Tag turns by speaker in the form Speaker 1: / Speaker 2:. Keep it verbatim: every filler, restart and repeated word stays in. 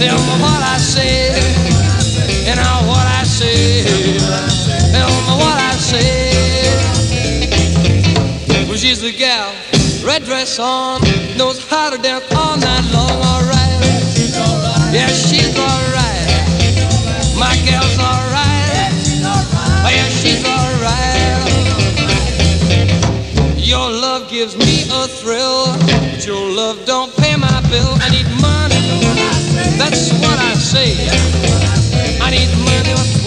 Speaker 1: Tell me what I say, you know what I say. Tell me what I say. Well, she's the gal, red dress on, knows how to dance all night long. Alright, yeah, she's alright. My gal's alright. Oh, yeah, she's alright. Your love gives me a thrill, but your love don't pay my bill. I need money, that's what I say. I need money.